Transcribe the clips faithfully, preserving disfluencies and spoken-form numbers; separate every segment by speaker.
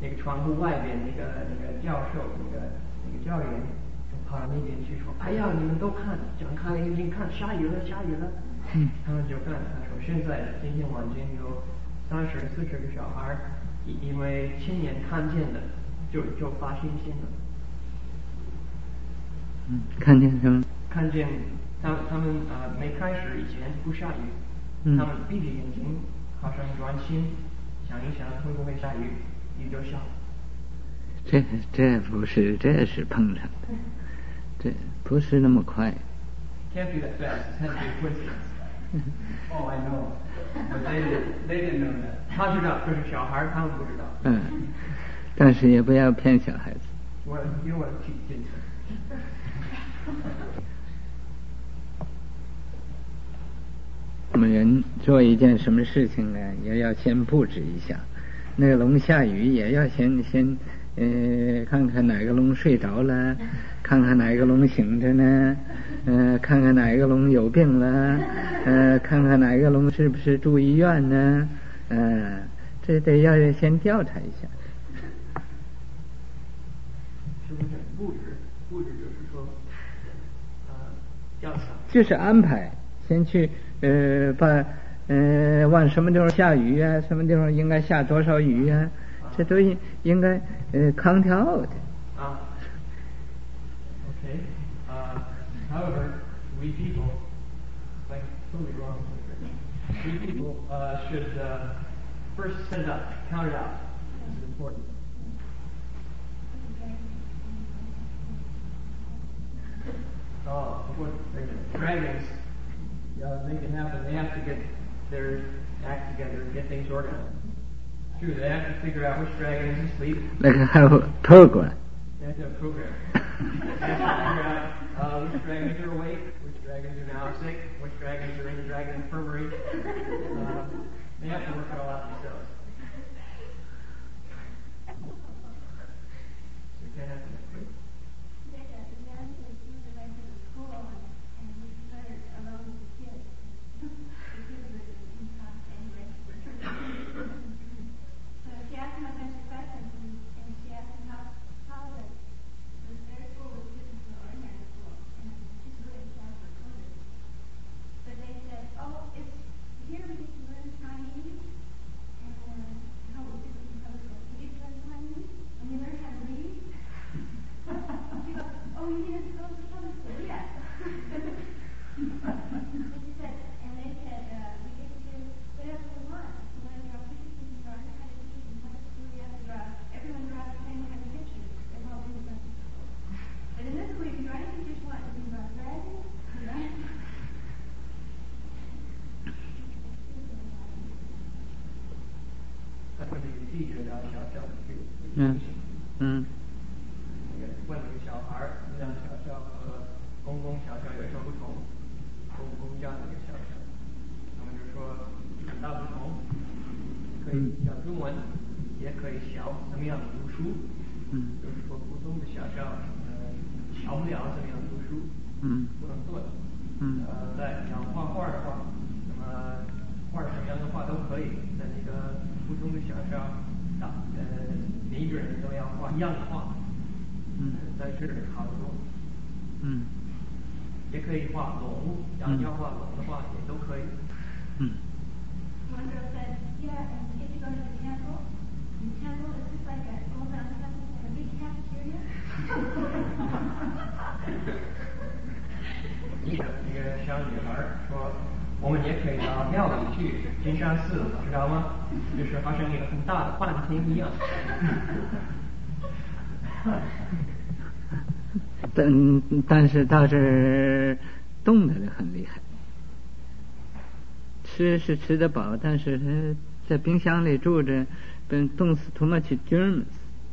Speaker 1: 那个窗户外边那个那个教授那个那个教员就跑到那边去说，哎呀，你们都看，睁开眼睛看，下雨了，下雨了。
Speaker 2: 嗯，
Speaker 1: 他们就看，他说现在今天晚间有三十四十个小孩，因为亲眼看见的，就就发星星了。
Speaker 2: 嗯，看见什么？
Speaker 1: 看见他他们呃没开始以前不下雨，
Speaker 2: 嗯、
Speaker 1: 他们闭着眼睛，好像专心想一想会不会下雨，雨就下。
Speaker 2: 这这不是，这是碰上的，这不是那么快。
Speaker 1: Can't be that fast. It has to be a coincidence. Oh, I know. But they didn't, they didn't know that. 他知道这是小孩，他们不知道。
Speaker 2: 嗯，但是也不要骗小孩子。
Speaker 1: 我因为我挺谨慎。
Speaker 2: 我们人做一件什么事情呢，也要先布置一下。那个龙下雨也要先先呃看看哪个龙睡着了，看看哪个龙醒着呢，呃看看哪个龙有病了，呃看看哪个龙是不是住医院呢，呃这得要先调查一下。
Speaker 1: 是不是布置？布置就是说，呃，调查。
Speaker 2: 就是安排，先去呃把呃往什么地方下雨啊，什么地方应该下多少雨啊，这都应应该呃康调的。
Speaker 1: 啊。Okay. Uh, however, we people, like totally wrong. We people uh, should uh, first set it up, count it out. This is important. Oh, what dragons uh, make it happen. They have to get their act together and get things organized. True, they have to figure out which dragon is asleep.
Speaker 2: They can have a program.
Speaker 1: They have to have a program. They have to figure out uh, which dragons are awake, which dragons are now sick, which dragons are in the dragon infirmary. Uh, they have to work it all out themselves. So it can't happen that quick.
Speaker 2: 嗯嗯。
Speaker 1: 问这个小孩，让小小和公公小小有什么不同？公公家那个小小，他们就说很大不同，可以讲中文，也可以教怎么样读书。
Speaker 2: 嗯。
Speaker 1: 就是说普通的小小，呃，教不了怎么样读书。
Speaker 2: 嗯。
Speaker 1: 不能做的。
Speaker 2: 嗯。
Speaker 1: 呃，在讲画画的话，那么画什么样的画都可以，在那个普通的小小，啊，呃，每一个人都要画一样的画。
Speaker 2: 嗯，
Speaker 1: 在这里好多。
Speaker 2: 嗯。
Speaker 1: 也可以画龙，要要画龙的话也都可以。
Speaker 2: 嗯。
Speaker 3: One girl said, yeah, and you get to go to the temple. And the temple is just like a old round temple and a big cafeteria.
Speaker 1: 一个一个小女孩说，我们也可以到庙里去，金山寺，知道吗？就是好像一个很大的饭厅一样。
Speaker 2: 但但是倒是冻得很厉害，吃是吃得饱，但是在冰箱里住着，被冻死 too much germs.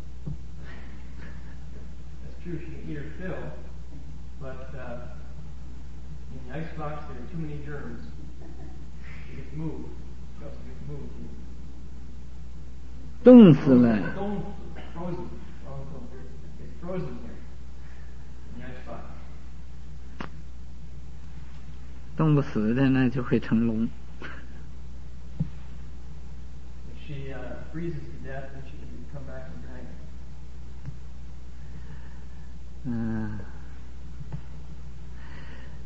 Speaker 1: That's true. She can eat her fill, but uh, in the icebox there are too many germs. She gets moved. She also gets moved.
Speaker 2: 冻死了。
Speaker 1: 冻死 frozen. It's frozen there.
Speaker 2: 冻不死的呢，就会成龙。
Speaker 1: If she uh, freezes to death, then she can come back and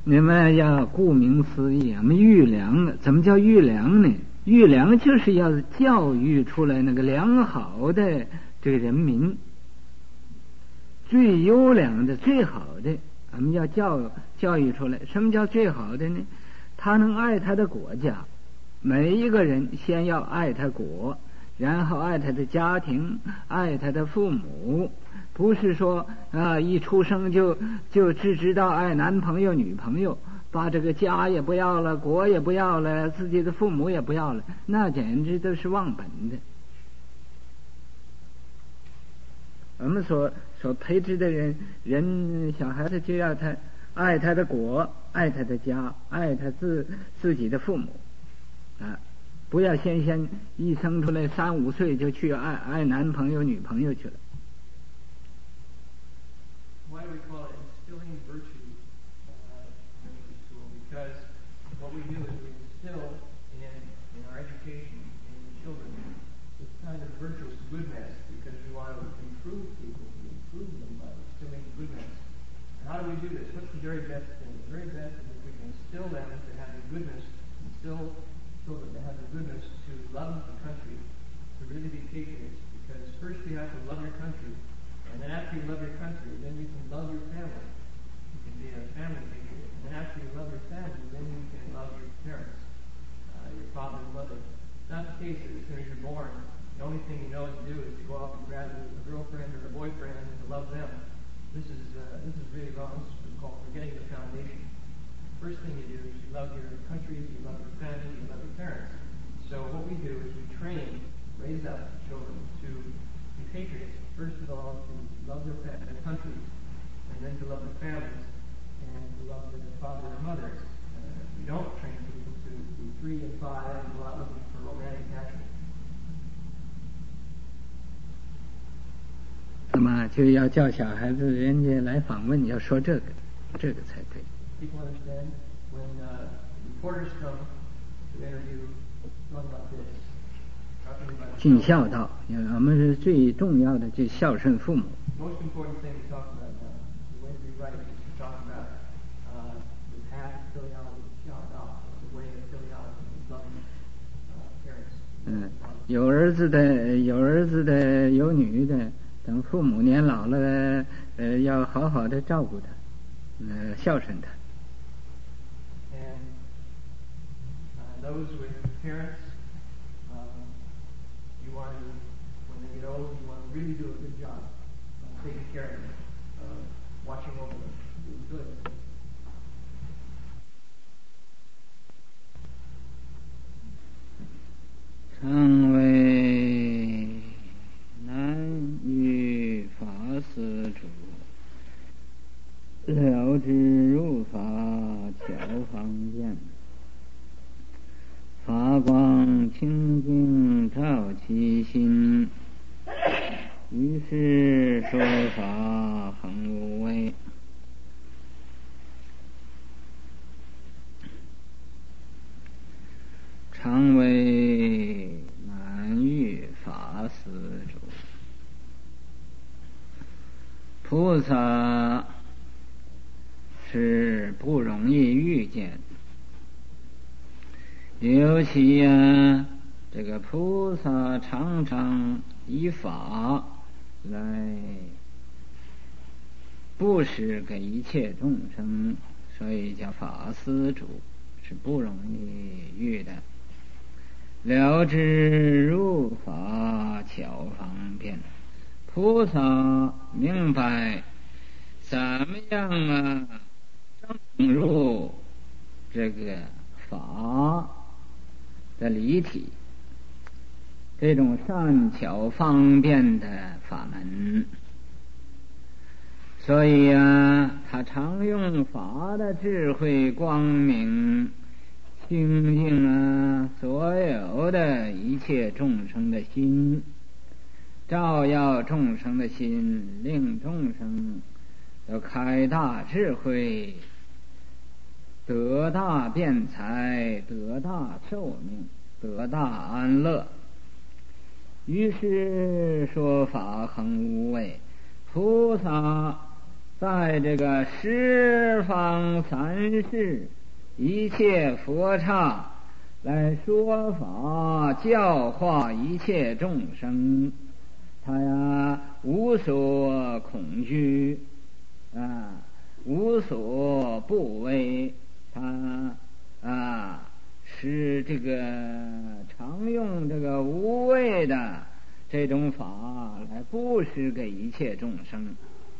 Speaker 2: 你们要顾名思义，我们育良，怎么叫育良呢？育良就是要教育出来那个良好的这个人民，最优良的、最好的，我们要教教育出来。什么叫最好的呢？他能爱他的国家，每一个人先要爱他国，然后爱他的家庭，爱他的父母。不是说啊，一出生就就只知道爱男朋友女朋友，把这个家也不要了，国也不要了，自己的父母也不要了，那简直都是忘本的。我们所所培植的人人小孩子就要他爱他的国，爱他的家，爱他自自己的父母啊，不要先先一生出来三五岁就去爱爱男朋友女朋友去了。
Speaker 1: Why do we call it instilling virtue uh, in the school? Because what we do is we instill in, in our education in the children this kind of virtuous goodness, because we want to improve people, to improve them by instilling goodness. And how do we do this? What's the very best thing? The very best is if we can instill them to have the goodness, instill children to have the goodness to love the country, to really be patriots. Because first you have to love your country. And then after you love your country, then you can love your family. You can be a family patriot. And then after you love your family, then you can love your parents, uh, your father and mother. It's not the case that as soon as you're born, the only thing you know to do is to go off and grab a girlfriend or a boyfriend and to love them. This is uh, this is really wrong. This is what's called forgetting the foundation. First thing you do is you love your country, you love your family, you love your parents. So what we do is we train, raise up children to be patriots. First of all, to love their, their country, and then to love their families, and to love their father and mother. Uh, we don't train people to be three and five and go out looking for romantic attachment.
Speaker 2: 那么就要叫小孩子，人家来访问，要说这个，这个才对。
Speaker 1: People understand when uh, reporters come to interview, talk about this.
Speaker 2: 尽孝道，我们是最重要的，就孝顺父母。
Speaker 1: Most important thing to talk about now, the way to be right is to talk about uh, the path of filiality, 孝道, the way of filiality, loving uh, parents.
Speaker 2: 嗯，有儿子的，有儿子的，有女的，等父母年老了，呃，要好好的照顾他，呃，孝顺他。
Speaker 1: And uh, those with parents. You want to, when they get old, you want to really do a good job of taking care of them, uh, watching over them, doing good.
Speaker 2: 常为难于法思主，了知入法巧方便。法光清净照其心，于是说法恒无为。常为难遇法思主，菩萨是不容易遇见。尤其呀、啊，这个菩萨常常以法来布施给一切众生，所以叫法思主，是不容易遇的。了知入法巧方便，菩萨明白怎么样啊正入这个法的理体，这种善巧方便的法门，所以啊，他常用法的智慧光明清净啊所有的一切众生的心，照耀众生的心，令众生都开大智慧，得大辩才，得大寿命，得大安乐。于是说法恒无畏，菩萨在这个十方三世一切佛刹来说法教化一切众生，他呀无所恐惧啊，无所不为，他啊是这个常用这个无畏的这种法来布施给一切众生。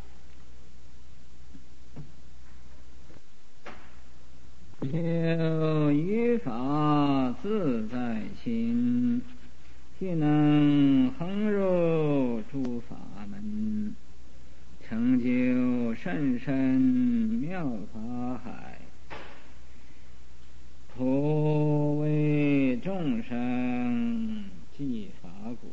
Speaker 2: 有于法自在心，既能恒入诸法门，成就甚深妙法海，普为众生济法鼓。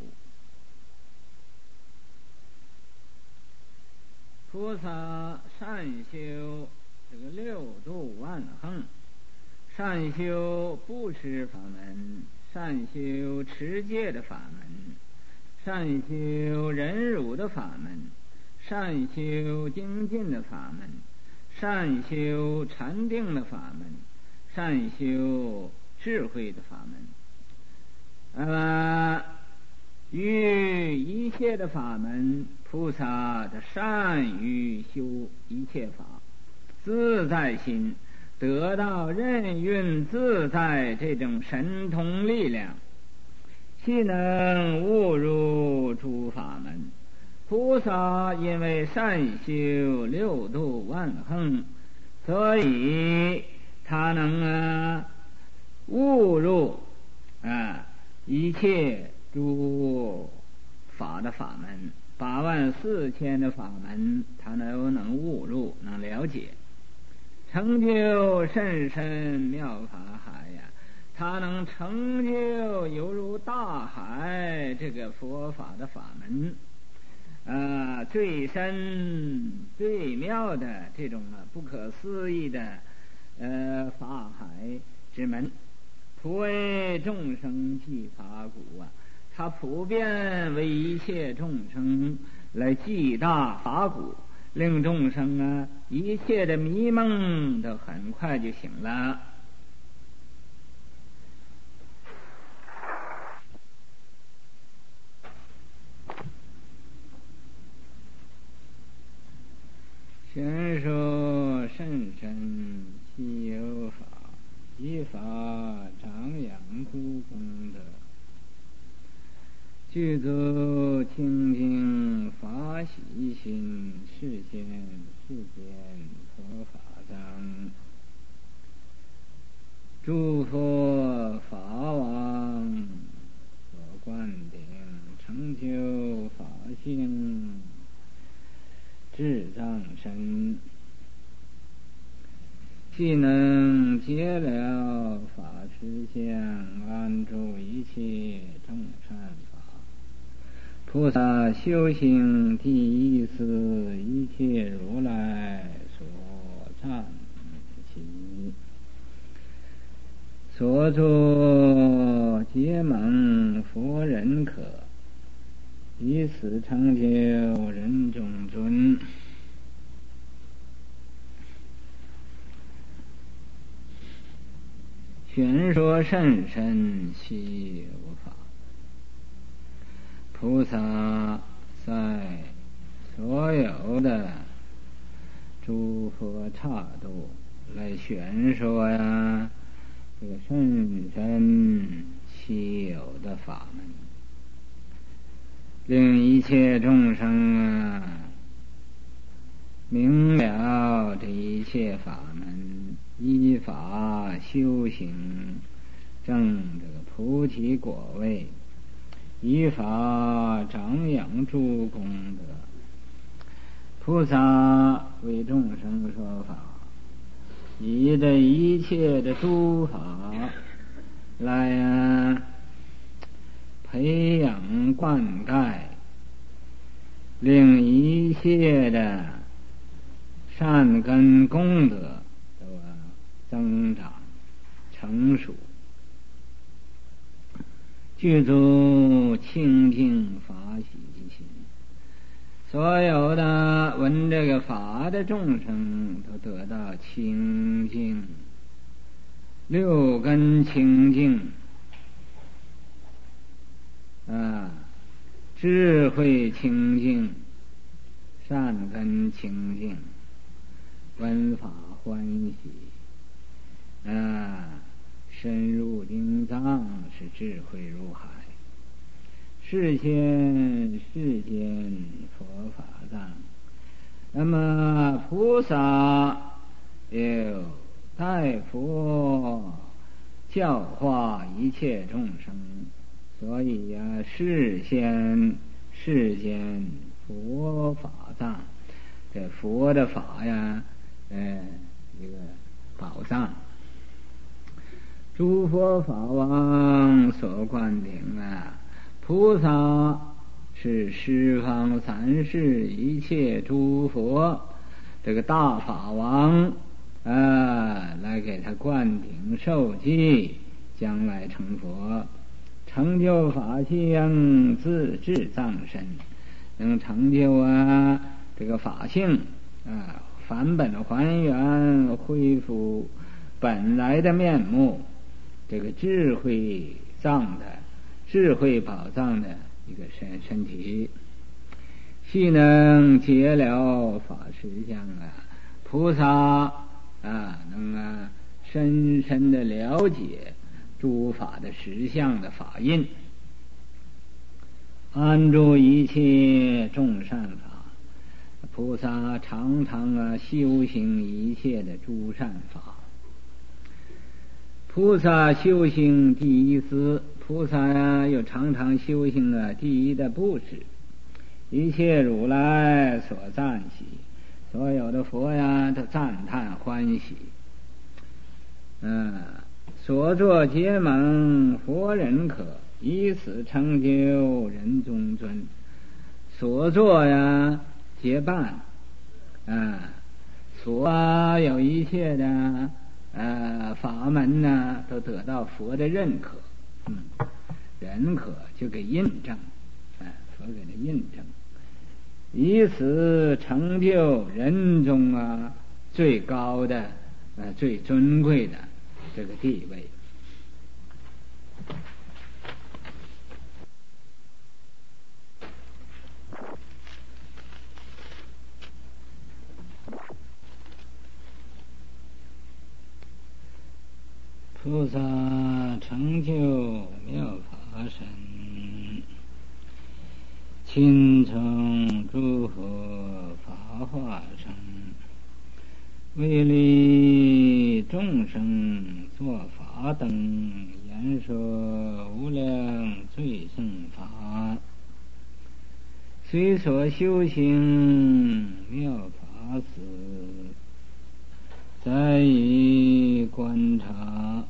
Speaker 2: 菩萨善修这个六度万行，善修布施法门，善修持戒的法门，善修忍辱的法门，善修精进的法门，善修禅定的法门，善修智慧的法门。呃，于一切的法门，菩萨的善于修一切法，自在心得到任运自在这种神通力量，悉能悟入诸法门。菩萨因为善修六度万行，所以他能啊悟入啊一切诸法的法门，八万四千的法门，他都能悟入，能了解，成就甚深妙法海呀！他能成就犹如大海这个佛法的法门，啊，最深最妙的这种啊不可思议的呃法海之门，普为众生济法鼓啊！他普遍为一切众生来济大法鼓，令众生啊一切的迷梦都很快就醒了。宣说甚深稀有法，依法长养诸功德，具足清净法喜心，世间世间佛法藏，诸佛法王所灌顶，成就法性智藏身，既能解了法实相，安住一切众善法。菩萨修行第一次，一切如来所赞其所作结盟佛人可，以此成就人中尊。宣说甚深稀有法，菩萨在所有的诸佛刹度来宣说呀这个甚深稀有的法门，令一切众生啊明了这一切法门，依法修行，证这个菩提果位，依法长养诸功德。菩萨为众生说法，以这一切的诸法来啊培养灌溉，令一切的善根功德都增长成熟，具足清净法喜之心， 所有的闻这个法的众生都得到清净，六根清净啊，智慧清净，善根清净，闻法欢喜啊，深入经藏，是智慧入海。世间世间佛法藏，那么菩萨有代佛教化一切众生，所以呀、啊，世间世间佛法藏，这佛的法呀，呃，这个宝藏，诸佛法王所灌顶啊。菩萨是十方三世一切诸佛这个大法王啊，来给他灌顶受记，将来成佛，成就法性，自治藏身，能成就啊这个法性啊，返本还原，恢复本来的面目，这个智慧藏的智慧宝藏的一个身身体，细能解了法实相啊，菩萨啊能啊深深的了解诸法的实相的法印，安住一切众善法，菩萨常常啊修行一切的诸善法。菩萨修行第一思，菩萨呀、啊、又常常修行啊第一的布施，一切如来所赞喜，所有的佛呀都赞叹欢喜。嗯、啊，所作结盟佛人可，以此成就人中尊。所作呀结伴啊，所有一切的呃，法门呢都得到佛的认可，嗯，认可就给印证，哎、呃，佛给他印证，以此成就人中啊最高的、呃最尊贵的这个地位。菩萨成就妙法身，亲从诸佛法化身，为利众生作法等，言说无量最胜法。随所修行妙法子，在于观察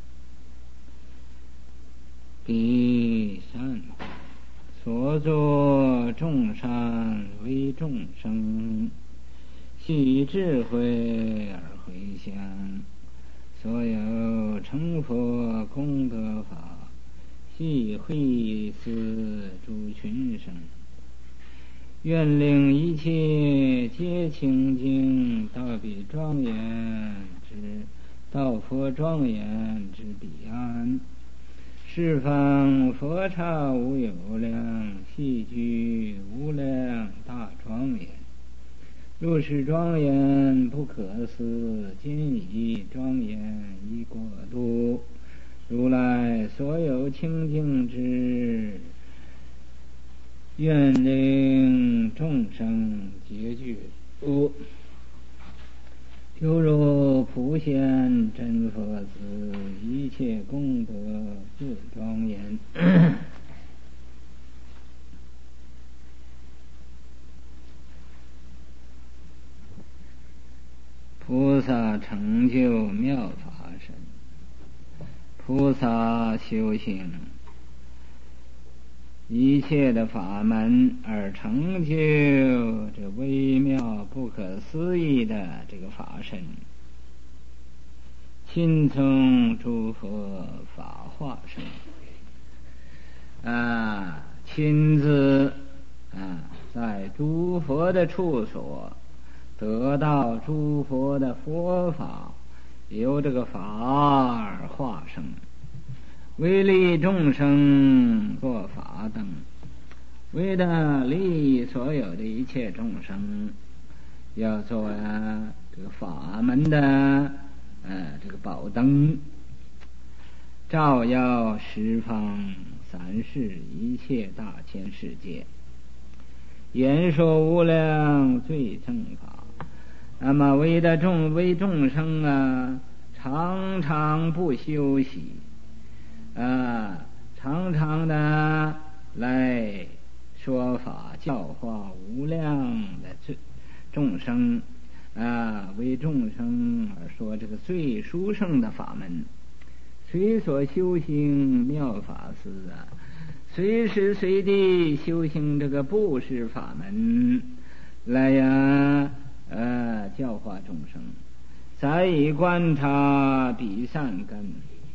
Speaker 2: 彼善所作众善为众生，系智慧而回向，所有成佛功德法，系会思诸群生，愿令一切皆清净，到彼庄严之到佛庄严之彼岸。十方佛刹无有量，系居无量大庄严。如是庄严不可思，今以庄严一国度，如来所有清净之，愿令众生皆具足，犹如普贤真佛子，一切功德自庄严。菩萨成就妙法身，菩萨修行一切的法门而成就这微妙不可思议的这个法身，亲从诸佛法化身啊，亲自啊在诸佛的处所得到诸佛的佛法，由这个法而化生，为利众生做法等，为了利益所有的一切众生，要做呀这个法门的呃这个宝灯，照耀十方三世一切大千世界，言说无量最正法。那么为的众为众生啊，常常不休息啊，常常的来说法教化无量的众生啊，为众生而说这个最殊胜的法门。随所修行妙法师啊，随时随地修行这个布施法门来呀呃教化众生，再以观察彼善根。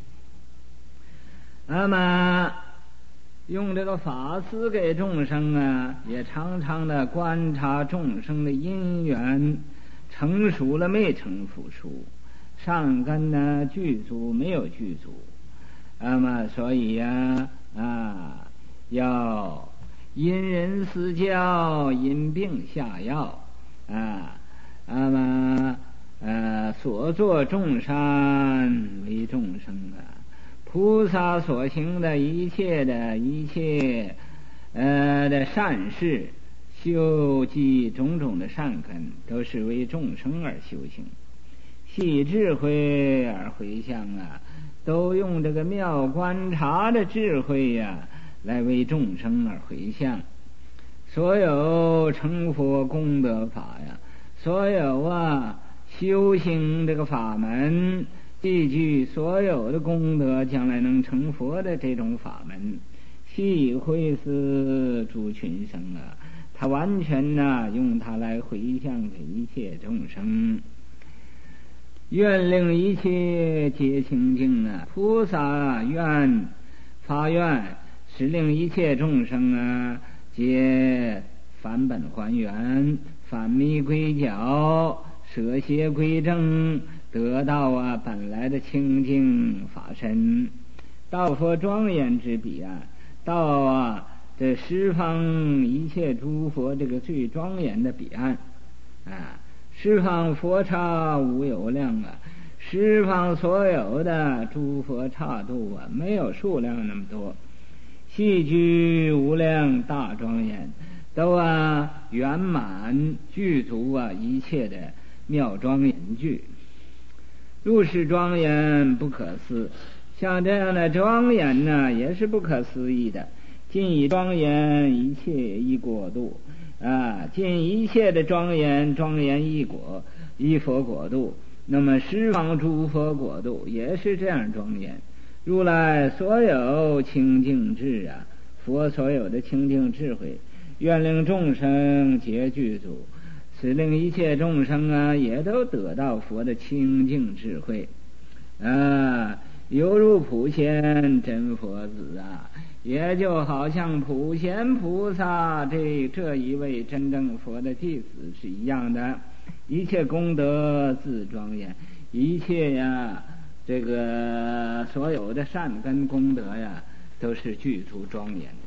Speaker 2: 那么用这个法师给众生啊，也常常的观察众生的因缘成熟了没成熟，善根呢具足没有具足。那么所以呀 啊, 啊要因人施教，因病下药啊。那么呃所作众善为众生啊，菩萨所行的一切的一切呃的善事，修积种种的善根，都是为众生而修行。细智慧而回向啊，都用这个妙观察的智慧呀、啊，来为众生而回向。所有成佛功德法呀，所有啊修行这个法门，记具所有的功德，将来能成佛的这种法门，细会是诸群生啊，他完全呢、啊、用它来回向给一切众生。愿令一切皆清净啊！菩萨愿发愿，使令一切众生啊，皆返本还原，返迷归教，舍邪归正，得到啊本来的清净法身，到佛庄严之彼岸，到啊这十方一切诸佛这个最庄严的彼岸啊。十方佛刹无有量啊，十方所有的诸佛刹度啊，没有数量那么多，细具无量大庄严，都啊圆满具足啊一切的妙庄严具，如是庄严不可思。像这样的庄严呢，也是不可思议的。尽以庄严一切一国度啊，尽一切的庄严，庄严一果一佛国度。那么十方诸佛国度也是这样庄严。如来所有清净智啊，佛所有的清净智慧，愿令众生皆具足，使令一切众生啊，也都得到佛的清净智慧啊，犹如普贤真佛子啊，也就好像普贤菩萨这这一位真正佛的弟子是一样的，一切功德自庄严，一切呀这个所有的善根功德呀，都是具足庄严的。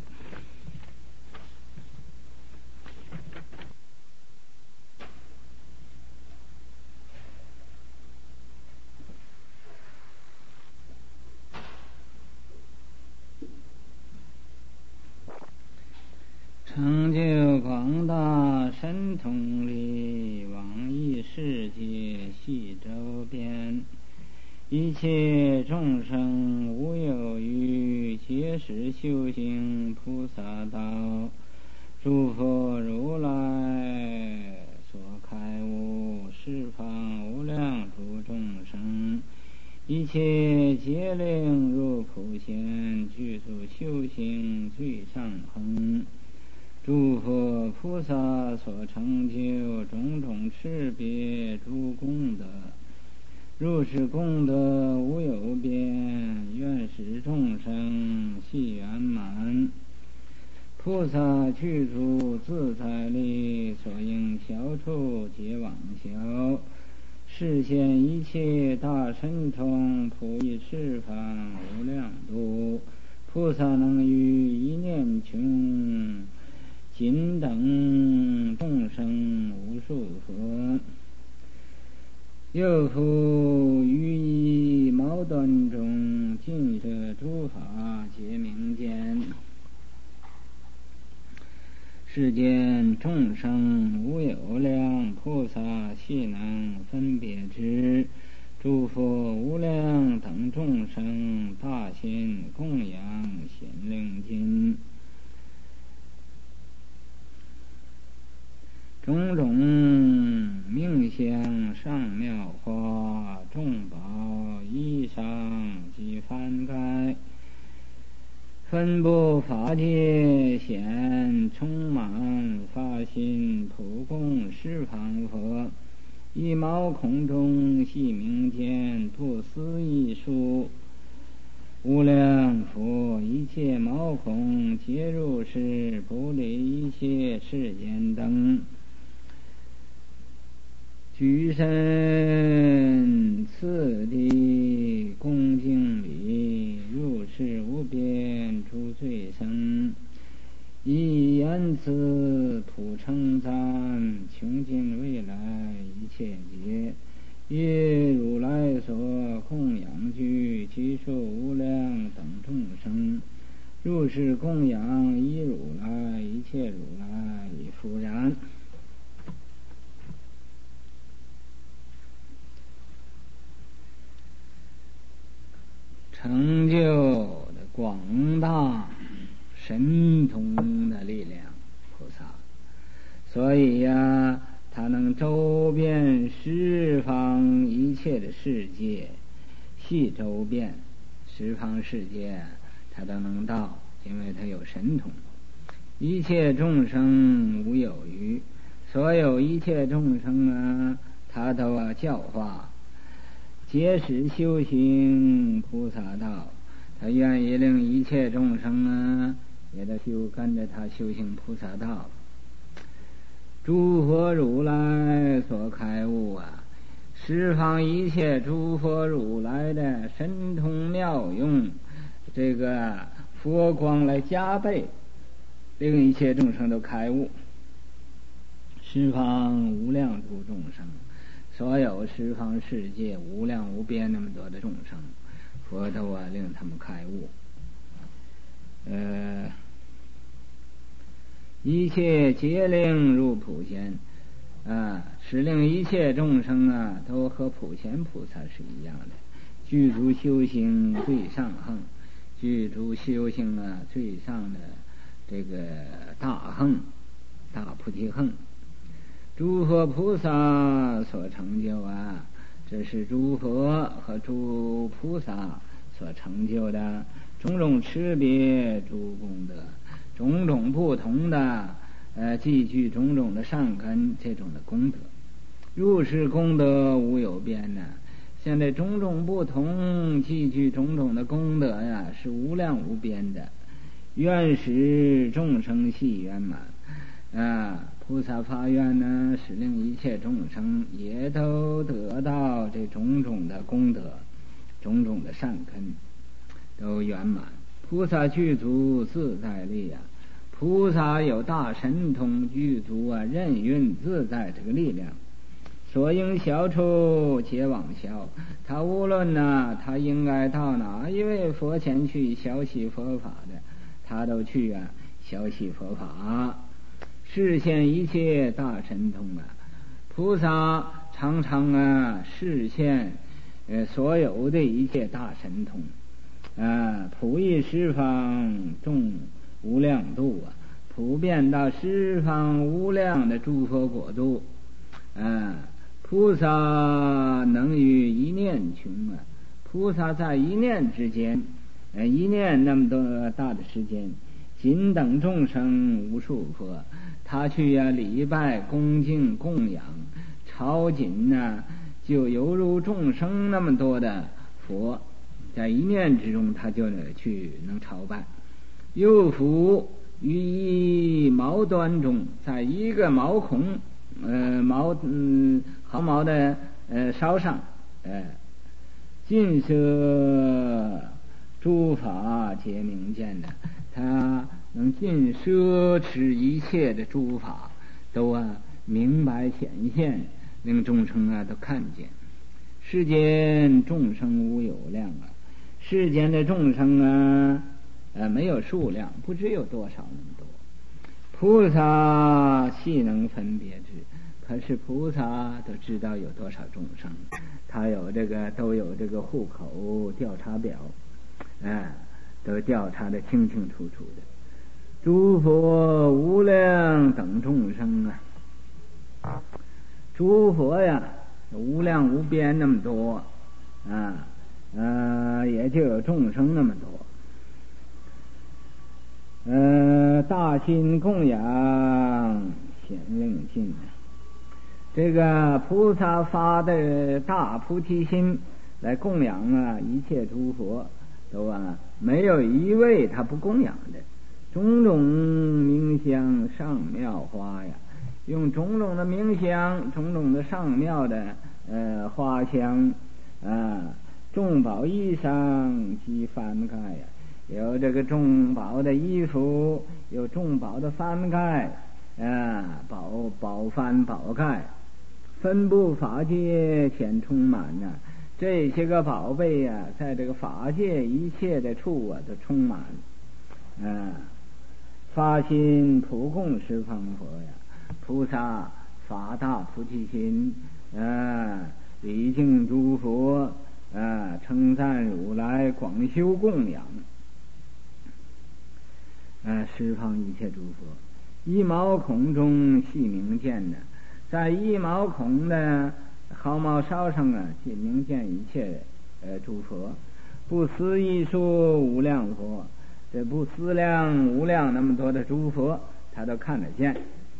Speaker 2: 成就广大神通力，往诣世界系周边，一切众生无有余，皆是修行菩萨道。诸佛如来所开悟，十方无量诸众生，一切皆令入普贤，具足修行最上恒。诸佛菩萨所成就种种识别诸功德，如是功德无有边，愿使众生系圆满。 菩萨去除自在力，所应小处皆往消，示现一切大神通，普以十方无量度。菩萨能于一念穷，尽等众生无数佛。又复于一毛端中，尽摄诸法皆明见。世间众生无有量，菩萨悉能分别之。诸佛无量等众生，大心供养显灵经。种种命相上妙花，众宝衣裳及幡盖，分布法界显，充满发心普供十方佛。一毛孔中细明见，不思议数。无量佛一切毛孔，皆如是，不离一切世间灯。居身次第恭敬礼，入世无边诸罪生。以言辞普称赞，穷尽未来一切劫。耶如来所供养具，其数无量等众生。入世供养一如来，一切如来亦复然。成就的广大神通的力量，菩萨，所以呀、啊，他能周遍十方一切的世界，细周遍十方世界，他都能到，因为他有神通。一切众生无有余，所有一切众生啊，他都要教化。皆使修行菩萨道，他愿意令一切众生啊，也都修跟着他修行菩萨道。诸佛如来所开悟啊，十方一切诸佛如来的神通妙用，这个佛光来加倍，令一切众生都开悟。十方无量诸众生，所有十方世界无量无边那么多的众生，佛都啊令他们开悟。呃，一切皆令入普贤啊，使令一切众生啊都和普贤菩萨是一样的。具足修行最上横，具足修行啊最上的这个大横，大菩提横。诸佛菩萨所成就啊，这是诸佛和诸菩萨所成就的种种区别诸功德，种种不同的呃积聚种种的善根，这种的功德，入世功德无有边呢。现在种种不同积聚种种的功德呀，是无量无边的，愿使众生系圆满啊。菩萨发愿呢，使令一切众生也都得到这种种的功德，种种的善根都圆满。菩萨具足自在力啊，菩萨有大神通具足啊，任运自在这个力量。所应小处皆往消，他无论呢、啊，他应该到哪一位佛前去小习佛法的，他都去啊，小习佛法。示现一切大神通啊，菩萨常常啊示现呃所有的一切大神通啊，普益十方众无量度啊，普遍到十方无量的诸佛国度啊。菩萨能于一念穷啊，菩萨在一念之间，呃一念那么多大的时间，仅等众生无数佛。他去呀、啊，礼拜恭敬供养朝觐呢，就犹如众生那么多的佛，在一念之中他就去能朝拜。又复于一毛端中，在一个毛孔呃毛嗯毫毛的呃梢上呃尽摄诸法皆明见的，他能尽摄持一切的诸法都啊明白显现，令众生啊都看见。世间众生无有量啊，世间的众生啊呃没有数量，不知有多少那么多。菩萨细能分别之，可是菩萨都知道有多少众生，他有这个都有这个户口调查表，哎，都调查的清清楚楚的。诸佛无量等众生啊，诸佛呀无量无边那么多啊，呃，也就有众生那么多。呃，大心供养显令尽，这个菩萨发的大菩提心来供养啊一切诸佛，都啊没有一位他不供养的。种种名香上妙花呀，用种种的名香，种种的上妙的呃花香啊，众宝衣裳及翻盖呀，有这个众宝的衣服，有众宝的翻盖啊，宝宝翻宝盖，分布法界全充满呐、啊。这些个宝贝呀、啊，在这个法界一切的处啊，都充满。啊，发心普供十方佛呀，菩萨发大菩提心啊，礼敬诸佛啊，称赞如来，广修供养。呃，十方一切诸佛，一毛孔中细明见的，在一毛孔的毫毛梢上啊，细明见一切呃诸佛，不思一数无量佛，这不思量无量那么多的诸佛，他都看得见。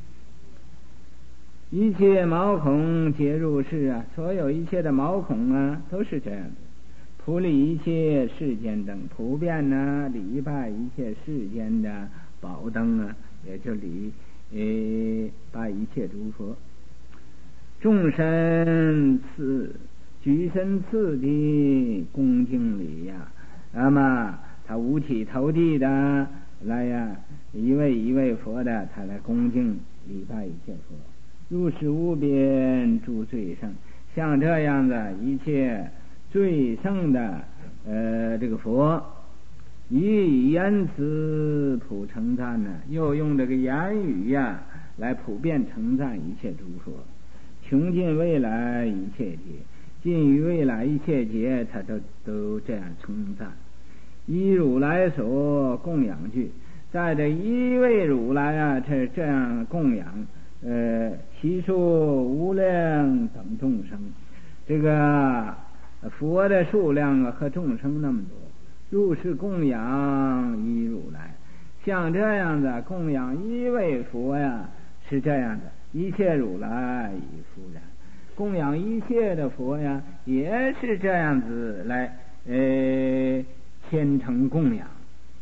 Speaker 2: 一切毛孔皆入世啊，所有一切的毛孔啊，都是这样的。普利一切世间灯，普遍呢礼拜一切世间的宝灯啊，也就礼呃拜一切诸佛。众生次举身次第恭敬礼呀、啊，那么他五体投地的来呀、啊，一位一位佛的，他来恭敬礼拜一切佛。入世无边诸最胜，像这样的一切最胜的呃这个佛，以言辞普称赞呢，又用这个言语呀、啊、来普遍称赞一切诸佛，穷尽未来一切劫，尽于未来一切劫，他都都这样称赞。依如来所供养具，在这一位如来啊，这这样供养，呃，其数无量等众生，这个佛的数量啊和众生那么多，入世供养一如来，像这样的供养一位佛呀，是这样的，一切如来亦复然，供养一切的佛呀，也是这样子来呃虔诚供养。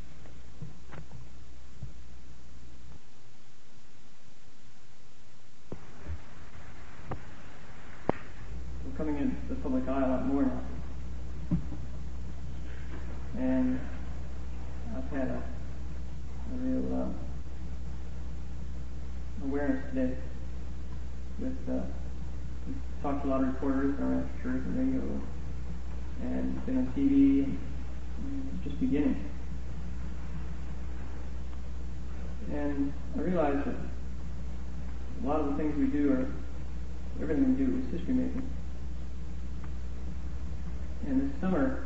Speaker 1: Coming into the public eye a lot more now. And I've had a, a real uh, awareness today with, uh, we've talked to a lot of reporters on our church and radio, and been on T V, and, and just beginning. And I realize that a lot of the things we do are, everything we do is history making. And this summer,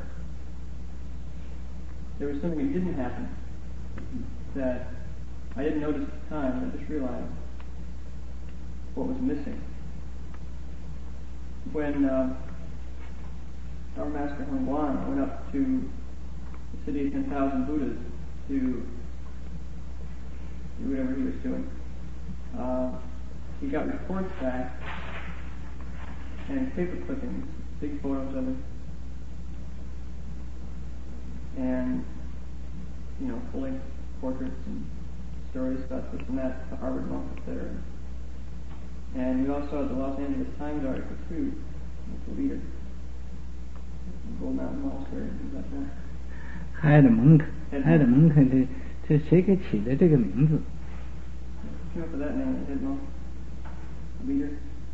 Speaker 1: there was something that didn't happen that I didn't notice at the time, and I just realized what was missing. When uh, our master Hong Guan went up to the city of ten thousand Buddhas to do whatever he was doing, uh, he got reports back and paper clippings, big photos of it, and, you know, full-length portraits and stories about this and that, the Harvard monk, et cetera. And we also had the Los Angeles Times article too, with the leader, Gold Mountain Monastery and things like that.
Speaker 2: 海德蒙克，海德蒙克这这谁给起的这个名字？
Speaker 1: Came up with that name, head monk, leader.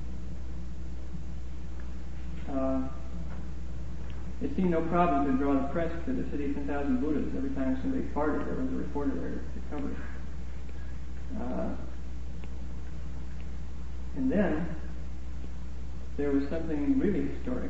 Speaker 1: Uh, it seemed no problem to draw the press to the city of ten thousand Buddhas. Every time somebody farted, there was a reporter there to cover it. Uh, and then there was something really historic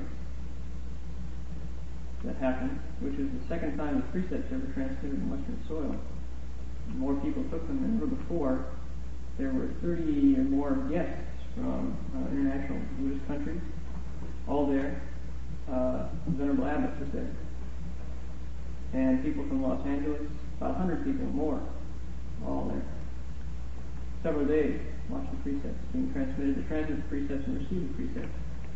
Speaker 1: that happened, which is the second time the precepts ever transmitted in Western soil. More people took them than ever before. There were thirty or more guests from uh, international Buddhist countries, all there. Uh, Venerable Abbot was there. And people from Los Angeles, about one hundred people more, all there. Several days watching precepts being transmitted, to transmit the precepts and receive the precepts.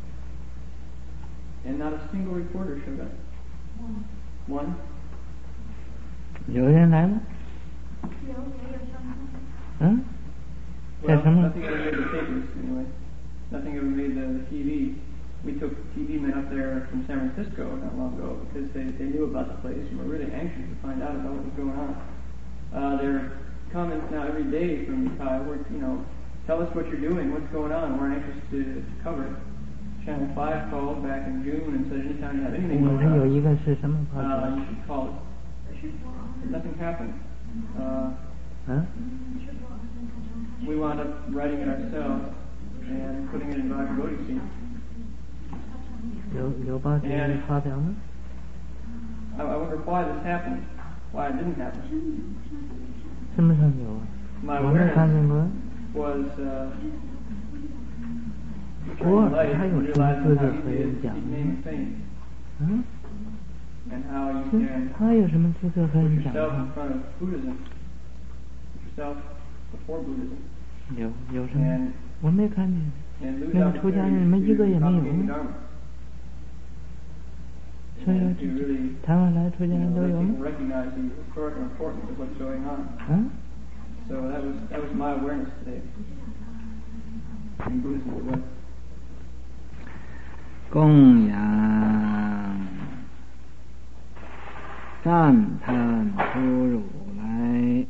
Speaker 1: And not a single reporter showed up. One.
Speaker 2: 有人来吗？嗯？
Speaker 1: Well, nothing ever made the papers, anyway. Nothing ever made the, the T V. We took T V men up there from San Francisco not long ago because they, they knew about the place and were really anxious to find out about what was going on. Uh, there are comments now every day from Nikkaya where, you know, tell us what you're doing, what's going on. We're anxious to, to cover it. Channel five called back in June and said anytime you have anything going on, uh, you should call us. Nothing happened. Uh,
Speaker 2: huh?
Speaker 1: We wound up writing it ourselves and putting it in Roger Bodhi's. And I, I wonder why this happened, why it didn't happen. My awareness was uh, realizing how easy it is to keep naming things.
Speaker 2: Huh?
Speaker 1: And how you can put yourself in front of Buddhism, put yourself before Buddhism.
Speaker 2: 有有什么？我没看见。那个出家人们一个也没有。所以台湾来出家人都有吗？嗯。
Speaker 1: So that was that was my awareness today. In Buddhism.
Speaker 2: 供养赞叹诸如来。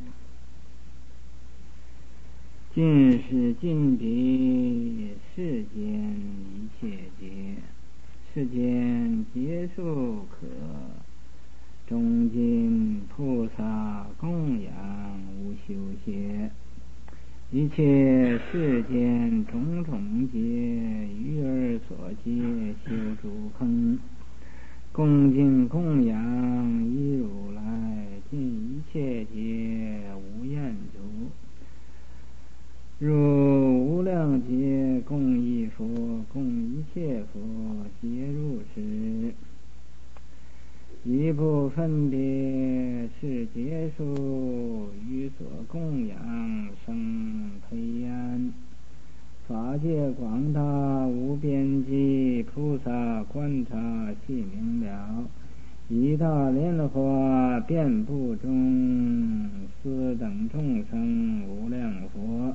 Speaker 2: 尽是尽彼世间一切劫，世间劫数可，中今菩萨供养无休歇。一切世间种种劫，于而所接修诸坑，恭敬供养一如来，尽一切劫无厌足。 如无量劫供一佛，供一切佛，皆如是。一不分别是劫数，于所供养生培安。法界广大无边际，菩萨观察细明了。一大莲花遍布中，斯等众生无量佛。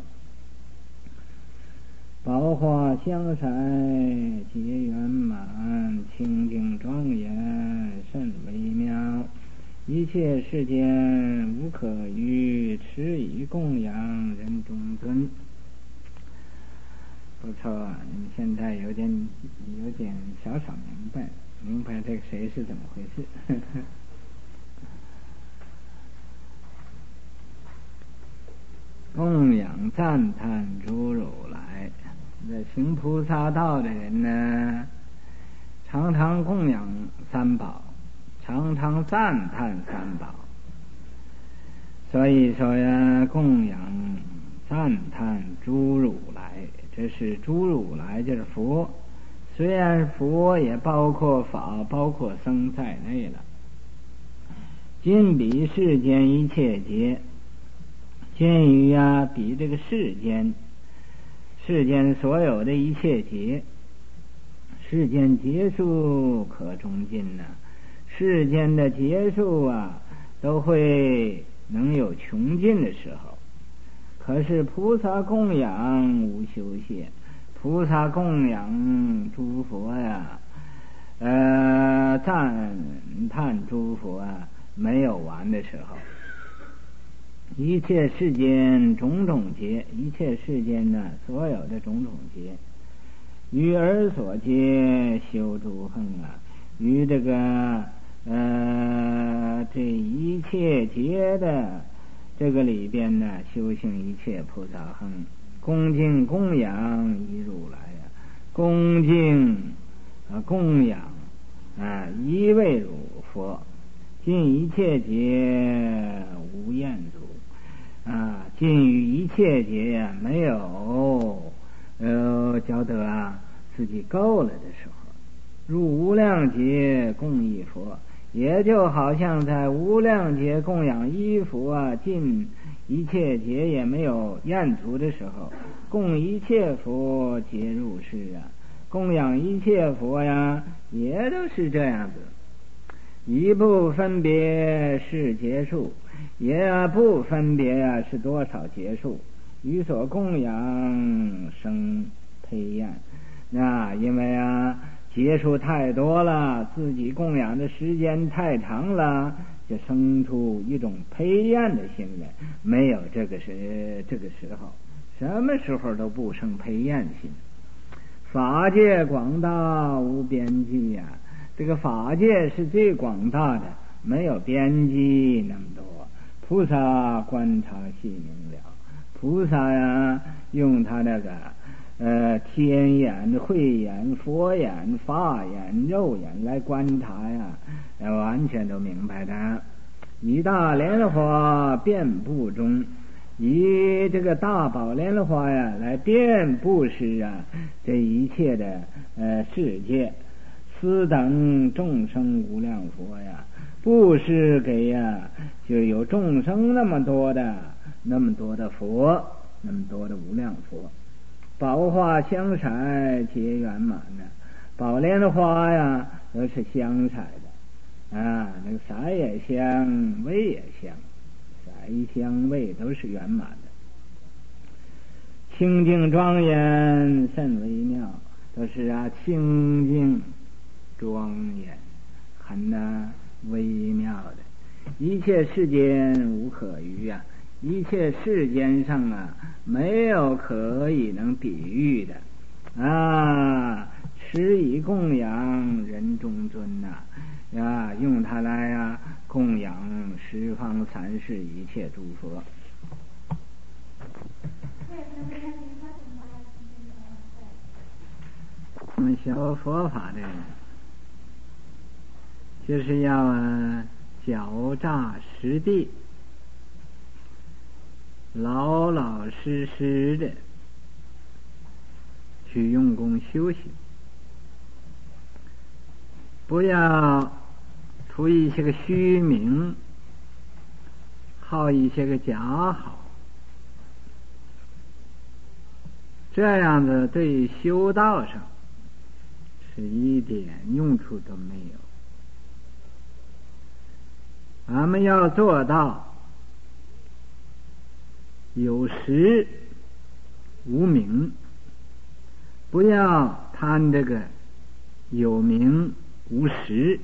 Speaker 2: 宝华香彩皆圆满，清净庄严甚微妙。一切世间无可于，持以供养人中尊。不错，你们现在有点有点小少明白，明白这个谁是怎么回事。呵呵供养赞叹诸如来。 这行菩萨道的人呢，常常供养三宝，常常赞叹三宝。所以说呀，供养赞叹诸如来，这是诸如来就是佛。虽然佛也包括法，包括僧在内了。尽彼世间一切劫，尽于呀，比这个世间。 世间所有的一切劫，世间劫数可中尽呢、啊。世间的劫数啊，都会能有穷尽的时候。 可是菩萨供养无休歇，菩萨供养诸佛呀，呃，赞叹诸佛啊，没有完的时候。一切世间种种劫，一切世间呢，所有的种种劫，于而所接修诸横啊，于这个呃这一切劫的这个里边呢，修行一切菩萨横，恭敬供养一如来呀、啊，恭敬啊供养啊一位如佛，尽一切劫无厌足。啊，尽于一切劫呀、啊，没有呃觉得啊自己够了的时候，入无量劫供一佛，也就好像在无量劫供养一佛啊，尽一切劫也没有厌足的时候，供一切佛皆入世啊，供养一切佛呀，也都是这样子，一不分别是结束。也不分别啊是多少结束，于所供养生培厌，那因为啊结束太多了，自己供养的时间太长了，就生出一种培厌的心来。没有这个时这个时候，什么时候都不生培厌心。法界广大无边际呀、啊，这个法界是最广大的，没有边际那么多。菩萨观察细明了，菩萨呀，用他那个呃天眼、慧眼、佛眼、法眼、肉眼来观察呀，呃、完全都明白的。以大莲花遍布中，以这个大宝莲花呀来遍布施啊这一切的呃世界，此等众生无量佛呀。布施给呀，就有众生那么多的，那么多的佛，那么多的无量佛，宝花香彩皆圆满的，宝莲的花呀都是香彩的啊，那个色也香，味也香，色香味都是圆满的，清净庄严甚微妙，都是啊清净庄严，很呐。微妙的，一切世间无可喻啊！一切世间上啊，没有可以能比喻的啊！持以供养人中尊呐、啊，啊，用它来啊供养十方三世一切诸佛。我们学佛法的人。就是要啊脚踏实地，老老实实的去用功修行，不要图一些个虚名，好一些个假好，这样子对修道上是一点用处都没有。咱们要做到有实无名，不要贪这个有名无实，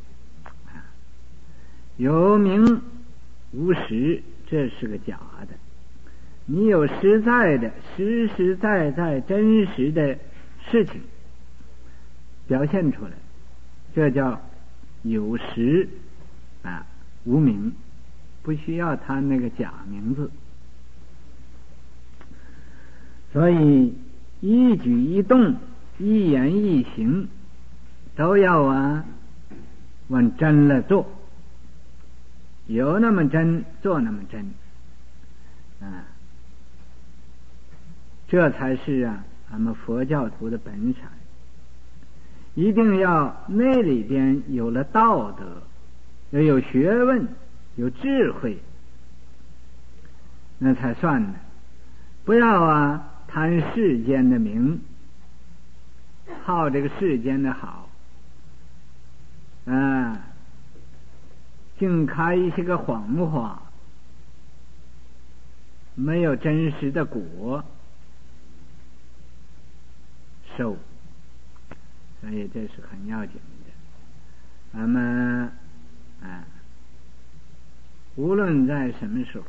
Speaker 2: 有名无实这是个假的，你有实在的实实在在真实的事情表现出来，这叫有实啊无名，不需要贪那个假名字。所以一举一动一言一行都要啊往真了做，有那么真做那么真啊，这才是啊咱们佛教徒的本色。一定要那里边有了道德，要有学问，有智慧，那才算呢。不要啊贪世间的名，好这个世间的好啊，净开一些个谎话， 没有真实的果受，所以这是很要紧的。那么啊，无论在什么时候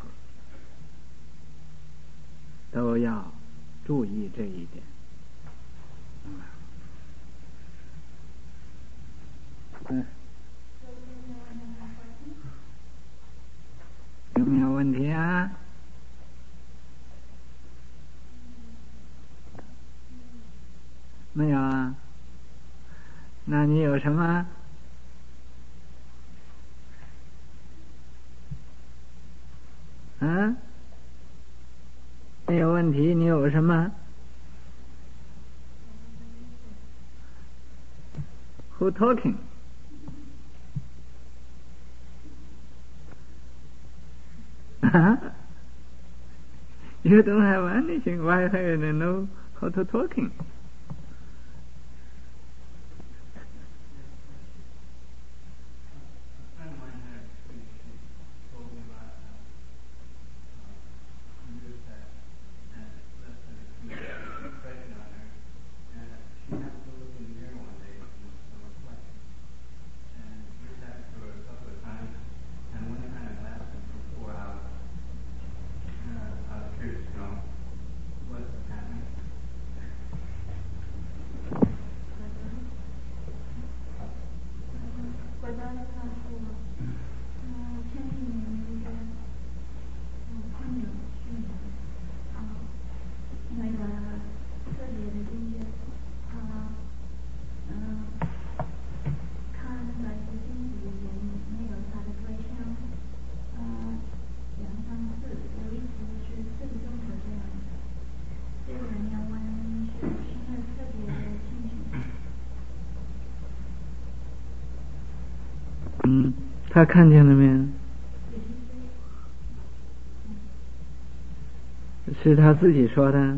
Speaker 2: 都要注意这一点。嗯，有没有问题啊？没有啊？那你有什么？嗯？没有问题，你有什么 ？Who talking? You don't have anything. Why do you know how to talking?嗯，他看见了没有？是他自己说的。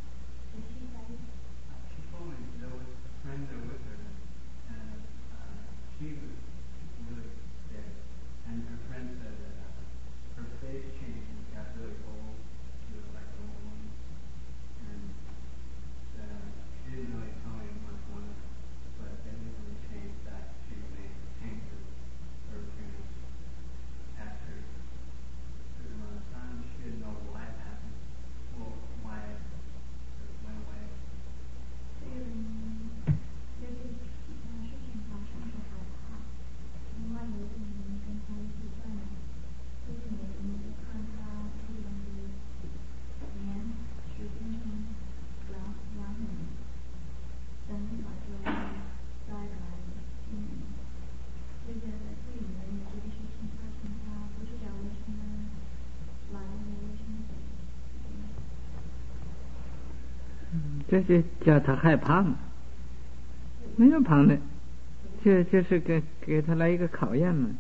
Speaker 2: 这就叫他害怕嘛，没有怕的，这就是给给他来一个考验嘛。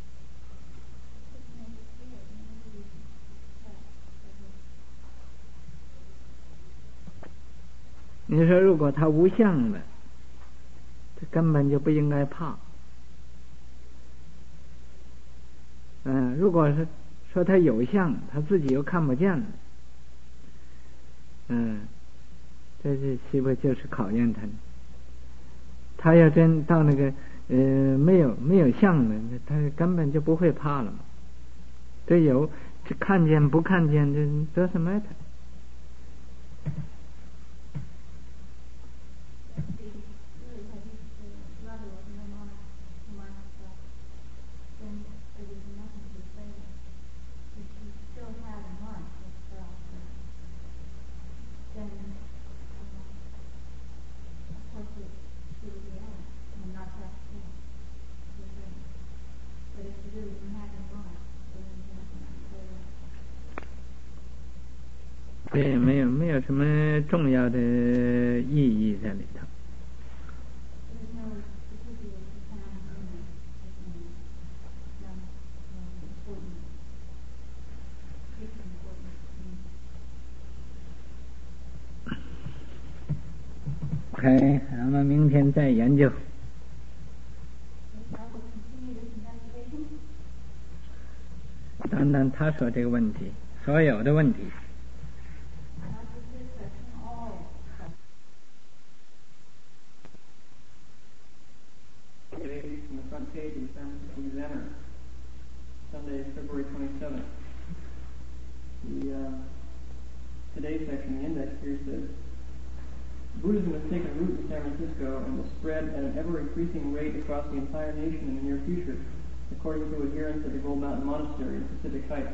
Speaker 2: 你说如果他无相了，这根本就不应该怕。嗯，如果是说他有相，他自己又看不见了，嗯。这是岂不就是考验他？他要真到那个呃没有没有相的，他根本就不会怕了嘛。这有这看见不看见，这 doesn't matter。对，没有没有什么重要的意义在里头。OK， 咱们明天再研究。单单他说这个问题。 所有的问题。
Speaker 1: From the front page of the San Francisco Examiner, Sunday, February twenty-seventh. The uh, today's section, the index here says, Buddhism has taken root in San Francisco and will spread at an ever-increasing rate across the entire nation in the near future, according to adherents at the Gold Mountain Monastery in Pacific Heights.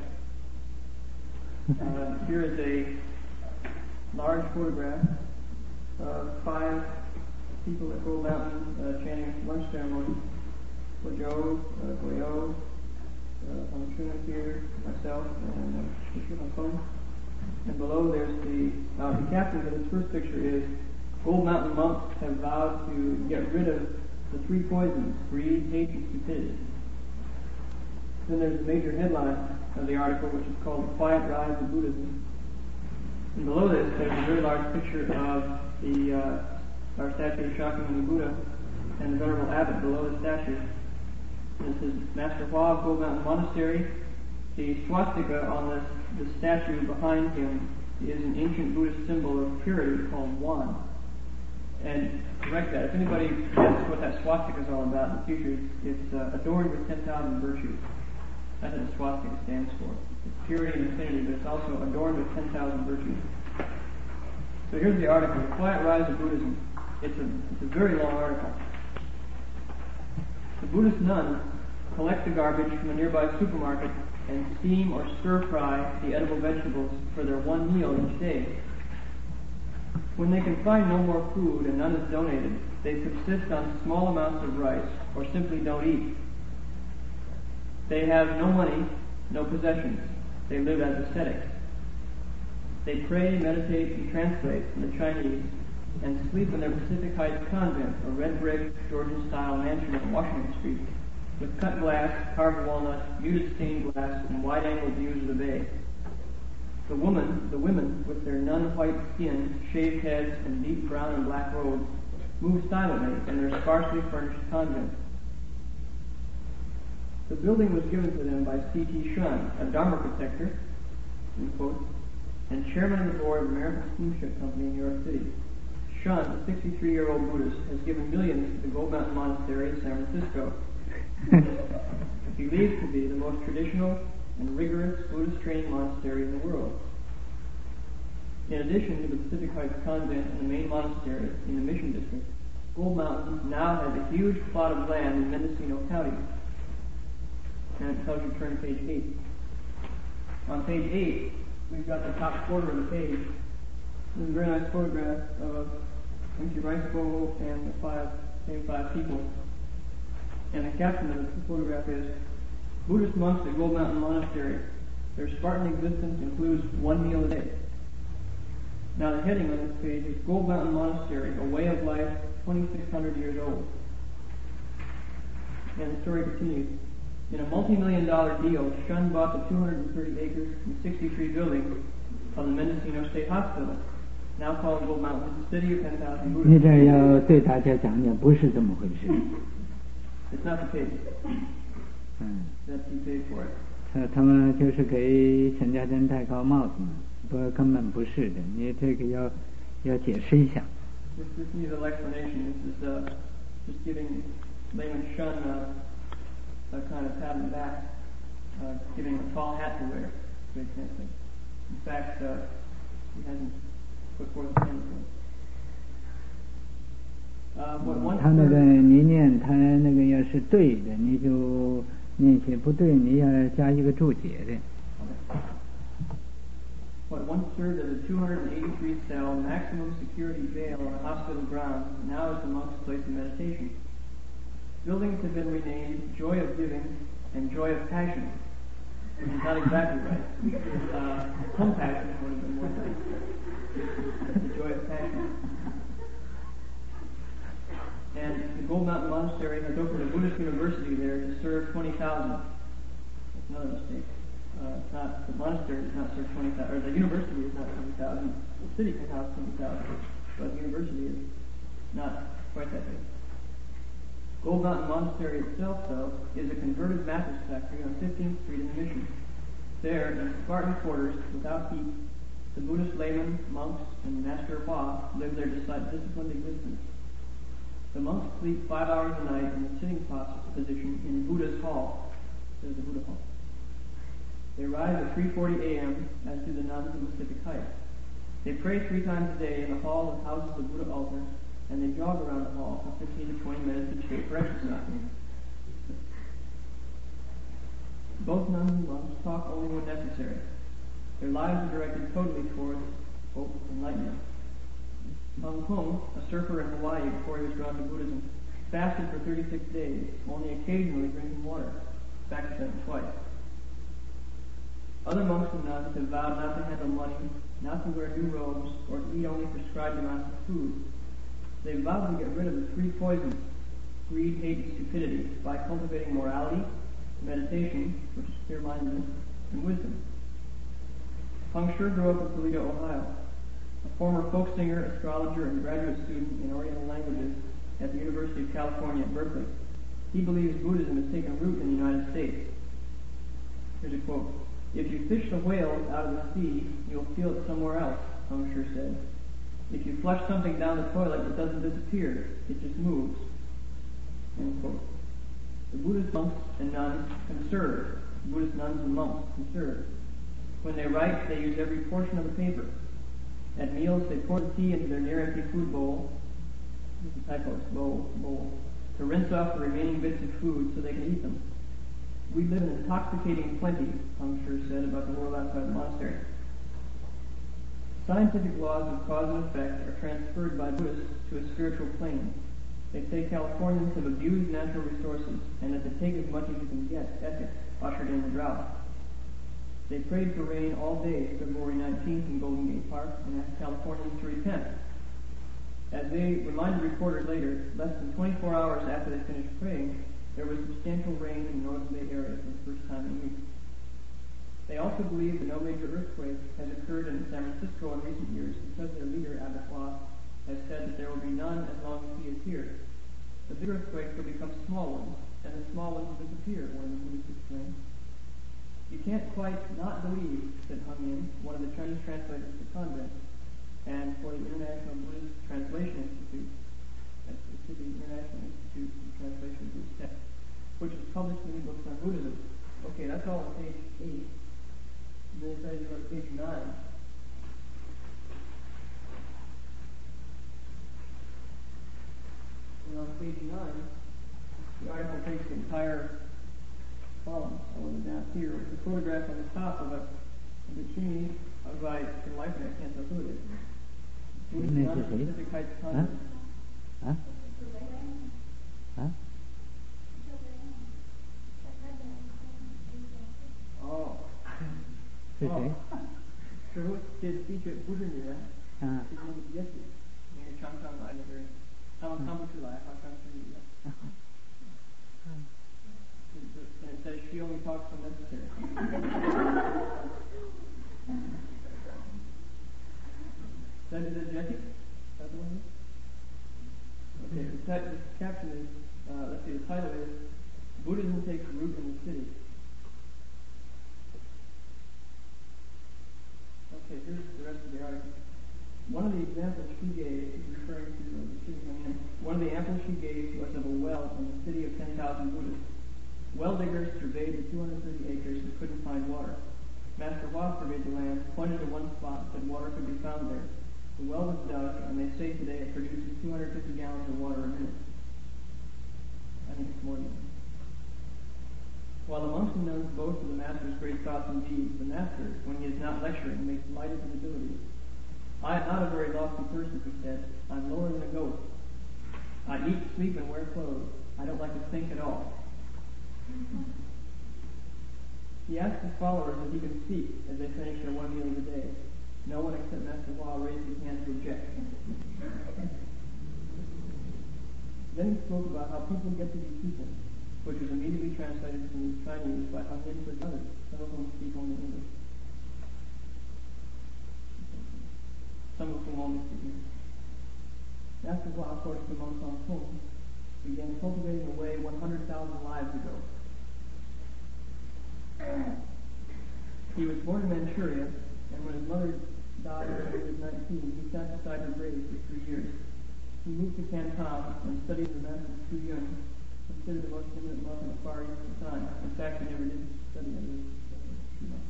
Speaker 1: Uh, here is a large photograph of five people at Gold Mountain uh, chanting lunch ceremony. Joe, uh, Goyo, uh, on Truman here, myself, and uh, on phone. And below there's the, uh, the caption of this first picture is, Gold Mountain monks have vowed to get rid of the three poisons, greed, hate, and stupidity. Then there's the major headline of the article, which is called The Quiet Rise of Buddhism. And below this, there's a very large picture of the uh, our statue of Shakyamuni Buddha and the Venerable Abbot below the statue. This is Master Hua of Gold Mountain Monastery. The swastika on this, the statue behind him is an ancient Buddhist symbol of purity called Wan. And correct that. If anybody asks what that swastika is all about in the future, it's uh, adorned with ten thousand virtues. That's what the swastika stands for. It's purity and infinity, but it's also adorned with ten thousand virtues. So here's the article, The Quiet Rise of Buddhism. It's a, it's a very long article. The Buddhist nuns collect the garbage from a nearby supermarket and steam or stir-fry the edible vegetables for their one meal each day. When they can find no more food and none is donated, they subsist on small amounts of rice or simply don't eat. They have no money, no possessions. They live as ascetics. They pray, meditate, and translate in the Chinese and sleep in their Pacific Heights convent, a red brick, Georgian-style mansion on Washington Street, with cut glass, carved walnut, muted stained glass, and wide-angle views of the bay. The woman, the women, with their nun-white skin, shaved heads, and deep brown and black robes, move silently in their sparsely furnished convent. The building was given to them by C T Shun, a Dharma protector, in quotes, and chairman of the board of American Steamship Company in New York City. Shun, a sixty-three-year-old Buddhist, has given millions to the Gold Mountain Monastery in San Francisco. Believed to be the most traditional and rigorous Buddhist training monastery in the world. In addition to the Pacific Heights Convent and the main monastery in the Mission District, Gold Mountain now has a huge plot of land in Mendocino County. And it tells you to turn to page eight. On page eight, we've got the top quarter of the page. There's a very nice photograph of M C Rice Bowl and the five, same five people. And the caption of the photograph is, Buddhist monks at Gold Mountain Monastery. Their Spartan existence includes one meal a day. Now the heading on this page is Gold Mountain Monastery, a way of life twenty-six hundred years old. And the story continues. In a multi-million dollar deal, Shun bought the two hundred thirty acres and sixty-three buildings of the Mendocino State Hospital, now called Gold Mountain, the city of ten thousand Buddhists.
Speaker 2: 你这要对大家讲讲，不是这么回事。
Speaker 1: It's not the case.
Speaker 2: 嗯。
Speaker 1: That's he paid for it.
Speaker 2: 他他们就是给陈家珍戴高帽子嘛，不根本不是的，你这个要要解释一下。
Speaker 1: This this needs an explanation. This is uh, just giving layman Shun uh, a kind of pat on the back, uh, giving him a tall hat to wear. In fact, uh, he hasn't put forth a hand for it. Uh, what one
Speaker 2: 他那个你念他那个要是对的，你就念写不对，你要加一个注解的。
Speaker 1: What once served as a two hundred eighty-three cell maximum security jail on a hospital grounds now is the monk's place of meditation. Buildings have been renamed Joy of Giving and Joy of Passion, which is not exactly right. Uh, compassion would have been more right. The Joy of Passion. And the Gold Mountain Monastery has opened a Buddhist university there to serve twenty thousand. That's another mistake. Uh, it's not, the monastery does not serve twenty thousand, or the university is not twenty thousand. The city can house twenty thousand, but the university is not quite that big. Gold Mountain Monastery itself, though, is a converted mattress factory on fifteenth Street in the Mission. There, in Spartan quarters, without heat, the Buddhist laymen, monks, and Master Hua live their disciplined existence. The monks sleep five hours a night in a sitting position in Buddha's hall. There's the Buddha hall. They rise at three forty a.m., as do the nuns in Pacific Heights. They pray three times a day in the hall that houses the Buddha altars, and they jog around the hall for fifteen to twenty minutes each day for exercise. Both nuns and monks talk only when necessary. Their lives are directed totally towards hope and enlightenment. Hung Kung, a surfer in Hawaii before he was drawn to Buddhism, fasted for thirty-six days, only occasionally drinking water. In fact, he said it twice. Other monks and nuns have vowed not to handle money, not to wear new robes, or to eat only prescribed amounts of food. They vowed to get rid of the three poisons, greed, hate, and stupidity, by cultivating morality, meditation, which is clear-mindedness, and wisdom. Hung Sure grew up in Toledo, Ohio. A former folk singer, astrologer, and graduate student in Oriental languages at the University of California at Berkeley. He believes Buddhism has taken root in the United States. Here's a quote. "If you fish the whales out of the sea, you'll feel it somewhere else," Hung Sure said. "If you flush something down the toilet, it doesn't disappear, it just moves." End quote. The Buddhist monks and nuns conserve. Buddhist nuns and monks conserve. When they write, they use every portion of the paper. At meals, they pour the tea into their near-empty food bowl. This is a typo, bowl, bowl. To rinse off the remaining bits of food so they can eat them. "We live in intoxicating plenty," Hung Sure said about the world outside the monastery. Scientific laws of cause and effect are transferred by Buddhists to a spiritual plane. They say Californians have abused natural resources and that the take as much as you can get ethics ushered in the drought. They prayed for rain all day February nineteenth in Golden Gate Park and asked Californians to repent. As they reminded reporters later, less than twenty-four hours after they finished praying, there was substantial rain in the North Bay area for the first time in weeks. They also believe that no major earthquake has occurred in San Francisco in recent years because their leader, Abbot has said that there will be none as long as he is here. The big earthquakes will become small ones, and the small ones will disappear, one of the Buddhists explained. You can't quite not believe, said Hung Yin, one of the Chinese translators of the convent, and for the International Buddhist Translation Institute, that's the International Institute for Translation of Buddhist Texts, which has published many books on Buddhism. Okay, that's all on page eight. Then it says you go to page nine. And on page nine, the article takes the entire column all the way down here with a photograph on the top of a, of a chimney of I for life I can't tell who it is. Buddhist nun of Pacific Heights Convent.
Speaker 2: Huh? Huh?
Speaker 1: Oh. Oh. 师傅，这的确不是女人，是那个耶稣，那个常常来的人，他们看不出来，好像是女人。And it says she only talks when necessary. That is it, Jesse? That the one? Okay, the, t- the caption is, uh, let's see, the title is, Buddhism Takes Root in the City. Okay, here's the rest of the article. One of the examples she gave, is referring to the city coming in, one of the examples she gave was of a well in the city of ten thousand Buddhists. Well diggers surveyed the two hundred thirty acres and couldn't find water. Master Hua surveyed the land, pointed to one spot, and said water could be found there. The well was dug, and they say today it produces two hundred fifty gallons of water a minute. I think it's more than that. While the monks and nuns boast of the Master's great thoughts and deeds, the Master, when he is not lecturing, makes light of his abilities. "I am not a very lofty person," he said. "I'm lower than a ghost. I eat, sleep, and wear clothes. I don't like to think at all." He asked his followers if he could speak as they finished their one meal of the day. No one except Master Hua raised his hand to object. Then he spoke about how people get to be people, which was immediately translated from Chinese by Hung Yin for others, some of whom speak only English. Some of whom only speak English. Master Hua, of course, the monks on Kung, began cultivating a way one hundred thousand lives ago. He was born in Manchuria, and when his mother died when he was nineteen, he sat beside her grave for three years. He moved to Canton and studied the Master Su Yun, considered the most eminent monk in the Far East at the time. In fact, he never did study under Su Yun.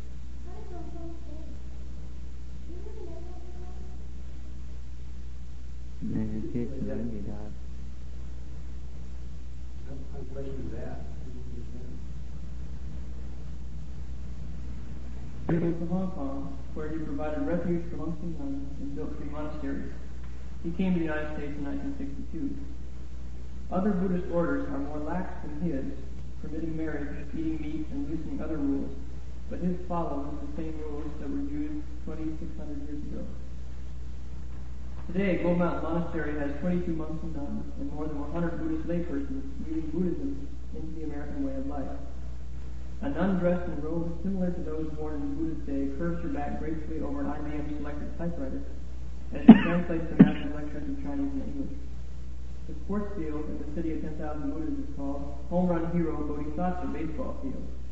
Speaker 1: He went to Hong Kong, where he provided refuge for monks and nuns and built three monasteries. He came to the United States in nineteen sixty-two. Other Buddhist orders are more lax than his, permitting marriage, eating meat, and loosening other rules, but his follows the same rules that were used twenty-six hundred years ago. Today, Gold Mountain Monastery has twenty-two monks and nuns, and more than one hundred Buddhist laypersons weaving Buddhism into the American way of life. A nun dressed in robes similar to those worn in Buddha's day curves her back gracefully over an I B M selected typewriter as she translates the master's lectures from Chinese and English. The sports field in the city of ten thousand Buddhas is called Home Run Hero Bodhisattva Baseball Field.